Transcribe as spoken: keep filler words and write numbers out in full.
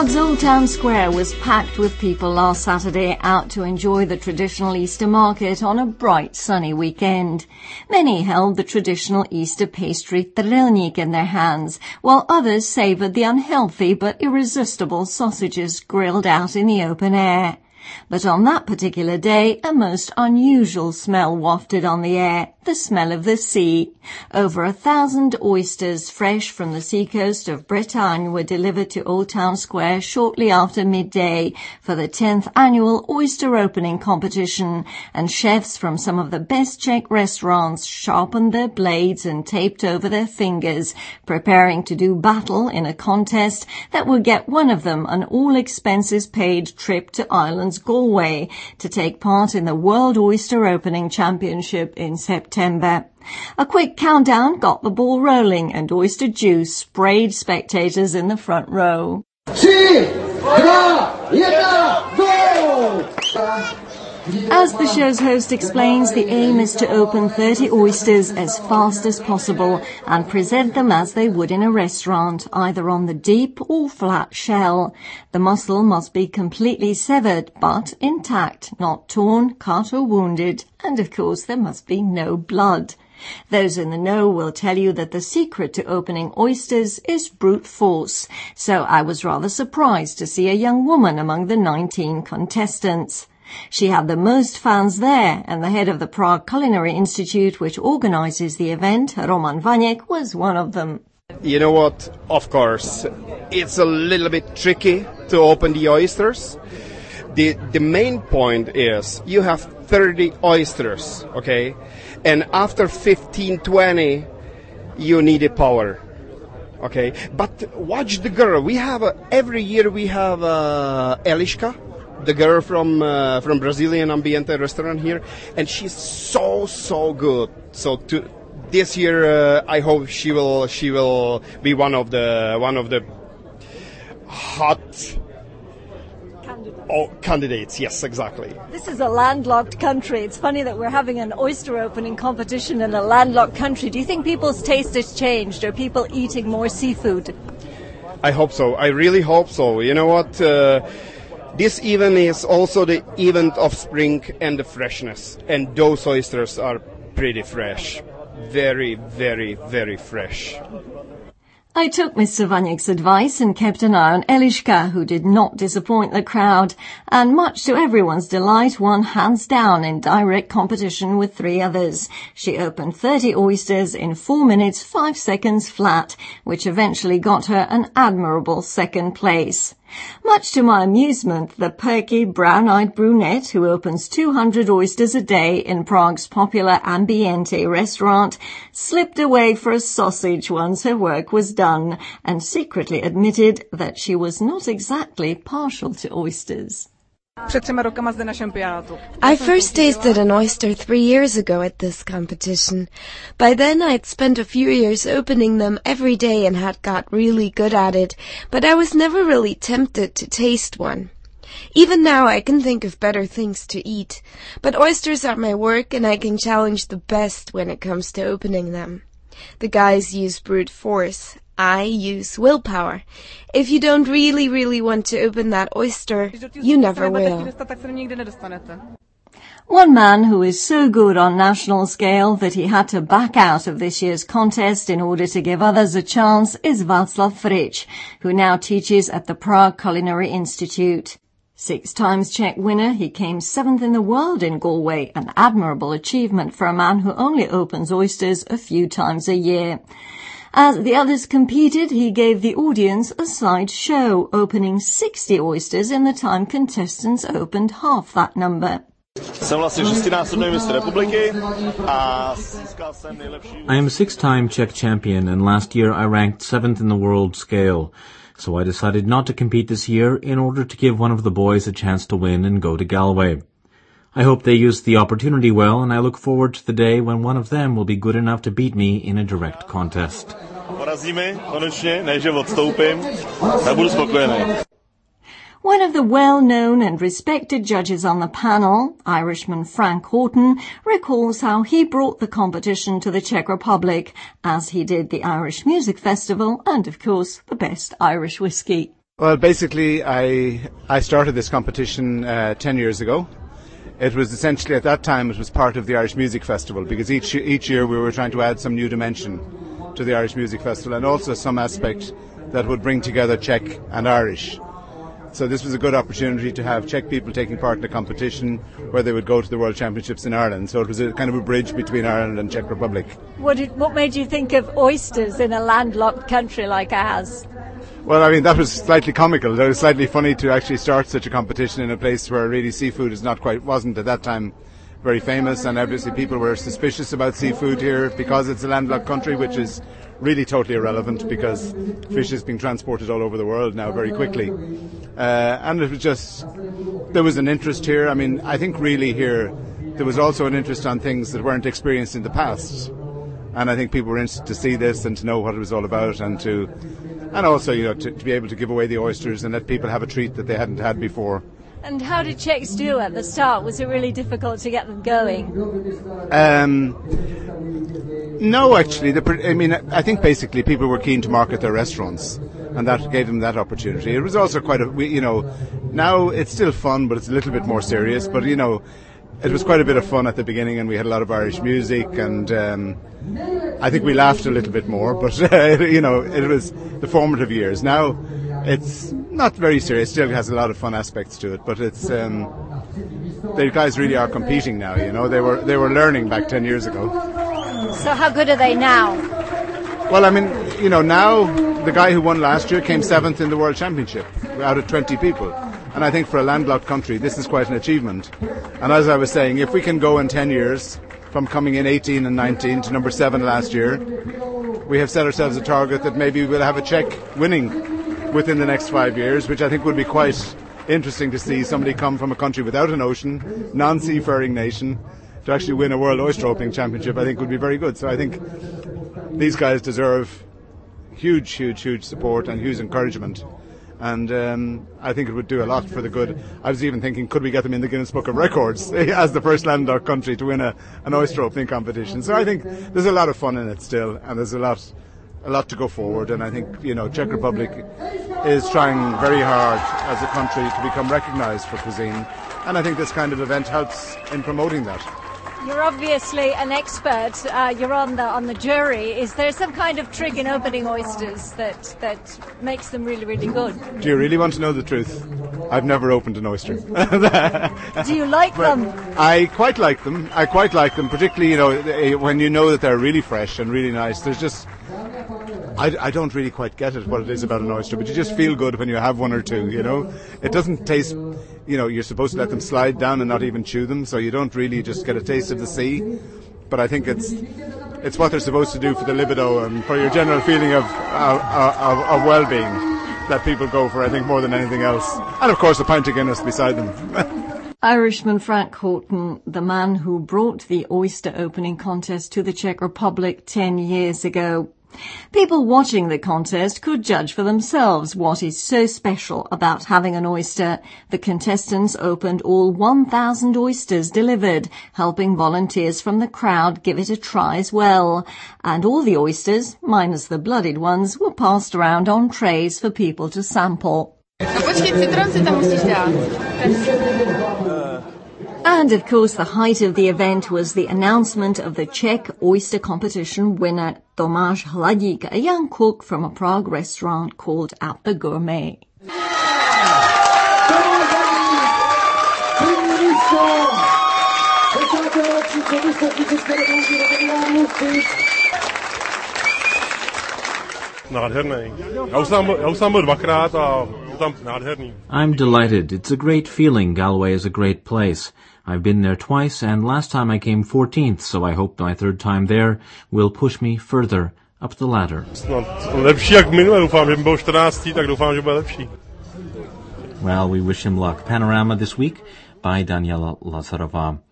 Prague's Old Town Square was packed with people last Saturday out to enjoy the traditional Easter market on a bright sunny weekend. Many held the traditional Easter pastry trilnik in their hands, while others savoured the unhealthy but irresistible sausages grilled out in the open air. But on that particular day, a most unusual smell wafted on the air, the smell of the sea. Over a thousand oysters fresh from the seacoast of Bretagne were delivered to Old Town Square shortly after midday for the tenth annual oyster opening competition, and chefs from some of the best Czech restaurants sharpened their blades and taped over their fingers, preparing to do battle in a contest that would get one of them an all-expenses-paid trip to Ireland's Galway to take part in the World Oyster Opening Championship in September. A quick countdown got the ball rolling, and oyster juice sprayed spectators in the front row. As the show's host explains, the aim is to open thirty oysters as fast as possible and present them as they would in a restaurant, either on the deep or flat shell. The muscle must be completely severed, but intact, not torn, cut or wounded, and of course there must be no blood. Those in the know will tell you that the secret to opening oysters is brute force, so I was rather surprised to see a young woman among the nineteen contestants. She had the most fans there, and the head of the Prague Culinary Institute, which organizes the event, Roman Vaněk, was one of them. You know what? Of course, it's a little bit tricky to open the oysters. The the main point is you have thirty oysters, okay? And after fifteen, twenty, you need a power, okay? But watch the girl. We have a, every year we have uh, Eliška, the girl from uh, from Brazilian Ambiente restaurant here, and she's so so good. So to, this year, uh, I hope she will she will be one of the one of the hot Candidates. oh, candidates. Yes, exactly. This is a landlocked country. It's funny that we're having an oyster opening competition in a landlocked country. Do you think people's taste has changed? Are people eating more seafood? I hope so. I really hope so. You know what? Uh, This event is also the event of spring and the freshness, and those oysters are pretty fresh. Very, very, very fresh. I took Mister Vaněk's advice and kept an eye on Eliška, who did not disappoint the crowd, and much to everyone's delight, won hands down in direct competition with three others. She opened thirty oysters in four minutes, five seconds flat, which eventually got her an admirable second place. Much to my amusement, the perky, brown-eyed brunette who opens two hundred oysters a day in Prague's popular Ambiente restaurant slipped away for a sausage once her work was done and secretly admitted that she was not exactly partial to oysters. I first tasted an oyster three years ago at this competition. By then I'd spent a few years opening them every day and had got really good at it, but I was never really tempted to taste one. Even now I can think of better things to eat, but oysters are my work and I can challenge the best when it comes to opening them. The guys use brute force. I use willpower. If you don't really, really want to open that oyster, you never will. One man who is so good on national scale that he had to back out of this year's contest in order to give others a chance is Václav Frič, who now teaches at the Prague Culinary Institute. Six times Czech winner, he came seventh in the world in Galway, an admirable achievement for a man who only opens oysters a few times a year. As the others competed, he gave the audience a side show, opening sixty oysters in the time contestants opened half that number. I am a six-time Czech champion, and last year I ranked seventh in the world scale, so I decided not to compete this year in order to give one of the boys a chance to win and go to Galway. I hope they use the opportunity well, and I look forward to the day when one of them will be good enough to beat me in a direct contest. One of the well-known and respected judges on the panel, Irishman Frank Horton, recalls how he brought the competition to the Czech Republic, as he did the Irish Music Festival and, of course, the best Irish whiskey. Well, basically, I I started this competition uh, ten years ago. It was essentially, at that time, it was part of the Irish Music Festival, because each each year we were trying to add some new dimension to the Irish Music Festival, and also some aspect that would bring together Czech and Irish. So this was a good opportunity to have Czech people taking part in the competition, where they would go to the World Championships in Ireland. So it was a kind of a bridge between Ireland and Czech Republic. What did, what made you think of oysters in a landlocked country like ours? Well, I mean, that was slightly comical. It was slightly funny to actually start such a competition in a place where really seafood is not quite, wasn't at that time very famous, and obviously people were suspicious about seafood here because it's a landlocked country, which is really totally irrelevant because fish is being transported all over the world now very quickly. Uh, and it was just, there was an interest here. I mean, I think really here there was also an interest on things that weren't experienced in the past. And I think people were interested to see this and to know what it was all about, and to, and also, you know, to, to be able to give away the oysters and let people have a treat that they hadn't had before. And how did Czechs do at the start? Was it really difficult to get them going? Um, no, actually. The, I mean, I think basically people were keen to market their restaurants, and that gave them that opportunity. It was also quite a, you know, now it's still fun, but it's a little bit more serious. But, you know, it was quite a bit of fun at the beginning, and we had a lot of Irish music, and um, I think we laughed a little bit more. But, uh, you know, it was the formative years. Now it's not very serious. It still has a lot of fun aspects to it, but it's um, the guys really are competing now. You know, they were they were learning back ten years ago. So how good are they now? Well, I mean, you know, now the guy who won last year came seventh in the World Championship out of twenty people, and I think for a landlocked country this is quite an achievement. And as I was saying, if we can go in ten years from coming in eighteen and nineteen to number seven last year, we have set ourselves a target that maybe we'll have a Czech winning within the next five years, which I think would be quite interesting to see somebody come from a country without an ocean, non-seafaring nation, to actually win a World Oyster Opening Championship. I think would be very good. So I think these guys deserve huge, huge, huge support and huge encouragement. And um, I think it would do a lot for the good. I was even thinking, could we get them in the Guinness Book of Records as the first landlocked country to win a, an oyster opening competition? So I think there's a lot of fun in it still, and there's a lot a lot to go forward. And I think, you know, Czech Republic is trying very hard as a country to become recognised for cuisine, and I think this kind of event helps in promoting that. You're obviously an expert. Uh, you're on the on the jury. Is there some kind of trick in opening oysters that that makes them really, really good? Do you really want to know the truth? I've never opened an oyster. Do you like but them? I quite like them. I quite like them, particularly, you know, when you know that they're really fresh and really nice. There's just, I, I don't really quite get it, what it is about an oyster, but you just feel good when you have one or two, you know. It doesn't taste, you know, you're supposed to let them slide down and not even chew them, so you don't really just get a taste of the sea. But I think it's it's what they're supposed to do for the libido and for your general feeling of, of, of, of well-being that people go for, I think, more than anything else. And, of course, a pint of Guinness beside them. Irishman Frank Horton, the man who brought the oyster opening contest to the Czech Republic ten years ago. People watching the contest could judge for themselves what is so special about having an oyster. The contestants opened all one thousand oysters delivered, helping volunteers from the crowd give it a try as well. And all the oysters, minus the blooded ones, were passed around on trays for people to sample. And, of course, the height of the event was the announcement of the Czech oyster competition winner, Tomáš Hladík, a young cook from a Prague restaurant called At the Gourmet. I'm delighted. It's a great feeling. Galway is a great place. I've been there twice, and last time I came fourteenth, so I hope my third time there will push me further up the ladder. Well, we wish him luck. Panorama this week by Daniela Lazarova.